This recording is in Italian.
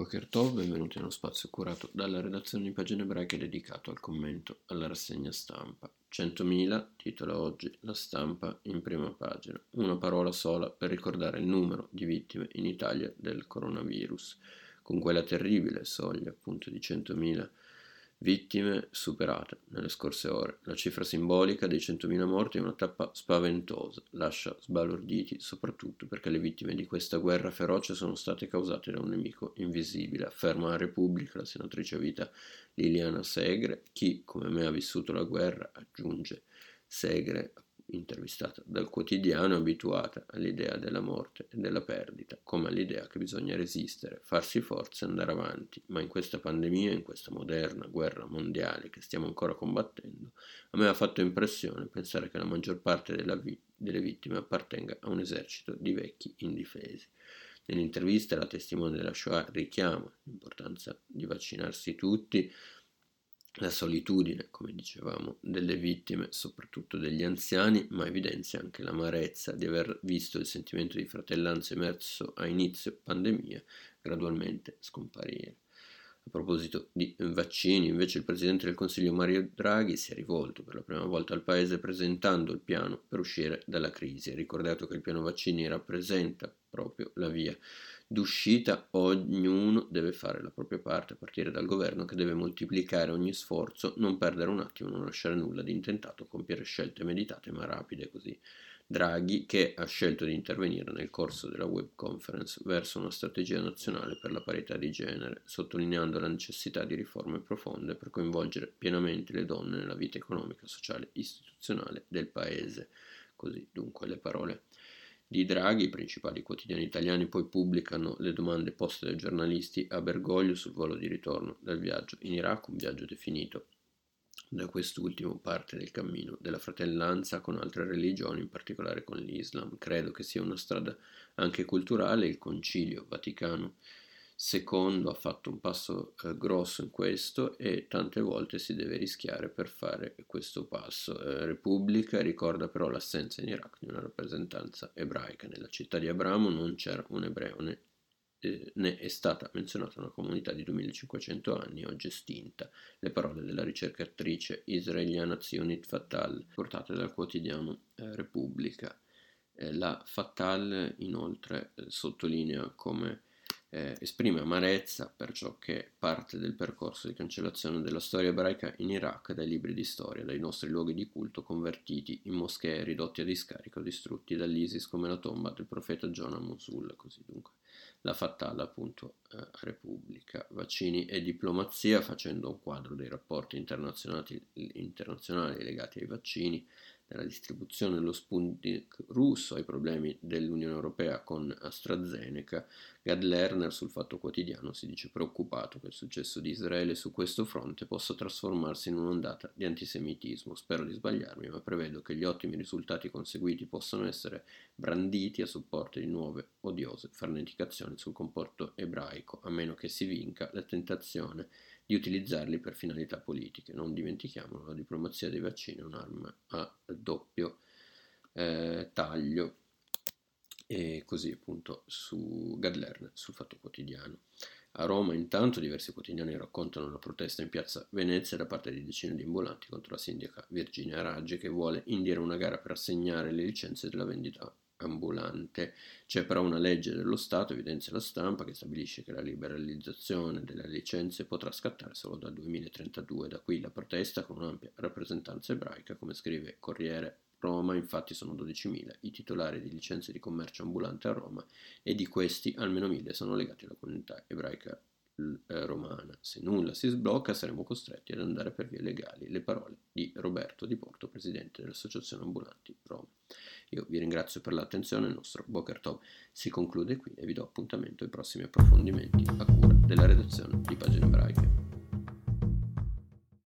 Boker Tov, benvenuti in uno spazio curato dalla redazione di Pagine Ebraiche dedicato al commento alla rassegna stampa. 100.000, titola oggi La Stampa in prima pagina. Una parola sola per ricordare il numero di vittime in Italia del coronavirus. Con quella terribile soglia appunto di 100.000 vittime superata nelle scorse ore. La cifra simbolica dei 100.000 morti è una tappa spaventosa, lascia sbalorditi soprattutto perché le vittime di questa guerra feroce sono state causate da un nemico invisibile, afferma a Repubblica la senatrice a vita Liliana Segre. Chi come me ha vissuto la guerra, aggiunge Segre, intervistata dal Quotidiano, è abituata all'idea della morte e della perdita, come all'idea che bisogna resistere, farsi forza e andare avanti, ma in questa pandemia, in questa moderna guerra mondiale che stiamo ancora combattendo, a me ha fatto impressione pensare che la maggior parte delle vittime appartenga a un esercito di vecchi indifesi. Nell'intervista la testimone della Shoah richiama l'importanza di vaccinarsi tutti, la solitudine, come dicevamo, delle vittime, soprattutto degli anziani, ma evidenzia anche l'amarezza di aver visto il sentimento di fratellanza emerso a inizio pandemia gradualmente scomparire. A proposito di vaccini, invece, il Presidente del Consiglio Mario Draghi si è rivolto per la prima volta al Paese presentando il piano per uscire dalla crisi. Ha ricordato che il piano vaccini rappresenta proprio la via d'uscita. Ognuno deve fare la propria parte, a partire dal governo che deve moltiplicare ogni sforzo, non perdere un attimo, non lasciare nulla di intentato, compiere scelte meditate ma rapide, così Draghi, che ha scelto di intervenire nel corso della web conference verso una strategia nazionale per la parità di genere, sottolineando la necessità di riforme profonde per coinvolgere pienamente le donne nella vita economica, sociale e istituzionale del Paese. Così dunque le parole di Draghi. I principali quotidiani italiani poi pubblicano le domande poste dai giornalisti a Bergoglio sul volo di ritorno dal viaggio in Iraq, un viaggio definito da quest'ultimo parte del cammino della fratellanza con altre religioni, in particolare con l'Islam. Credo che sia una strada anche culturale. Il Concilio Vaticano II ha fatto un passo grosso in questo e tante volte si deve rischiare per fare questo passo. Repubblica ricorda però l'assenza in Iraq di una rappresentanza ebraica. Nella città di Abramo non c'era un ebreo ne è stata menzionata una comunità di 2500 anni, oggi estinta. Le parole della ricercatrice israeliana Zionit Fattal, portate dal quotidiano Repubblica. La Fattal inoltre sottolinea come esprime amarezza per ciò che parte del percorso di cancellazione della storia ebraica in Iraq dai libri di storia, dai nostri luoghi di culto convertiti in moschee, ridotti a discarica o distrutti dall'ISIS come la tomba del profeta Giona a Mosul. Così dunque la Fattal appunto a Repubblica. Vaccini e diplomazia, facendo un quadro dei rapporti internazionali legati ai vaccini, della distribuzione dello Sputnik russo, ai problemi dell'Unione Europea con AstraZeneca. Gad Lerner sul Fatto Quotidiano si dice preoccupato che il successo di Israele su questo fronte possa trasformarsi in un'ondata di antisemitismo. Spero di sbagliarmi, ma prevedo che gli ottimi risultati conseguiti possano essere branditi a supporto di nuove odiose farneticazioni sul comporto ebraico, a meno che si vinca la tentazione di utilizzarli per finalità politiche. Non dimentichiamolo, la diplomazia dei vaccini è un'arma a doppio taglio. E così appunto su Gad Lerner sul Fatto Quotidiano. A Roma intanto diversi quotidiani raccontano la protesta in piazza Venezia da parte di decine di ambulanti contro la sindaca Virginia Raggi, che vuole indire una gara per assegnare le licenze della vendita ambulante. C'è però una legge dello Stato, evidenzia la Stampa, che stabilisce che la liberalizzazione delle licenze potrà scattare solo dal 2032. Da qui la protesta con un'ampia rappresentanza ebraica, come scrive Corriere. Roma, infatti, sono 12.000 i titolari di licenze di commercio ambulante a Roma e di questi almeno 1.000 sono legati alla comunità ebraica romana. Se nulla si sblocca saremo costretti ad andare per vie legali. Le parole di Roberto Di Porto, presidente dell'Associazione Ambulanti Roma. Io vi ringrazio per l'attenzione, il nostro Boker Tov si conclude qui e vi do appuntamento ai prossimi approfondimenti a cura della redazione di Pagine Ebraiche.